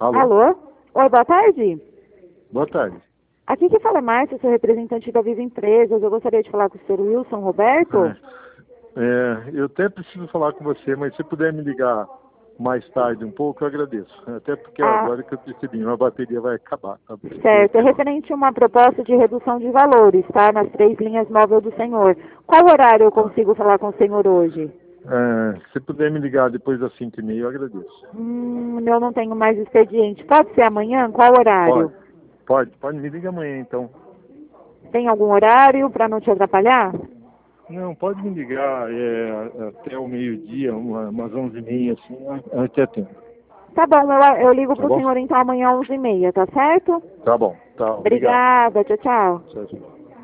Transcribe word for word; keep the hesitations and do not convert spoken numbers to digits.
Alô? Alô? Oi, boa tarde. Boa tarde. Aqui que fala é Márcia, sou representante da Viva Empresas. Eu gostaria de falar com o senhor Wilson Roberto. É, é, eu até preciso falar com você, mas se puder me ligar mais tarde um pouco, eu agradeço. Até porque Ah, agora que eu percebi, minha bateria vai acabar. Tá? certo. É referente a uma proposta de redução de valores, tá? Nas três linhas móveis do senhor. Qual horário eu Tá. consigo falar com o senhor hoje? É, se puder me ligar depois das cinco e meia, eu agradeço. Hum, eu não tenho mais expediente. Pode ser amanhã? Qual Pode, horário? pode, pode me ligar amanhã então. Tem algum horário para não te atrapalhar? Não, pode me ligar é, até o meio-dia, uma, umas onze e meia, assim, até tempo. Tá bom, eu, eu ligo Tá para o bom? senhor então amanhã às onze e meia, tá certo? Tá bom, tá, obrigado. Obrigada, tchau, tchau. Tchau, tchau.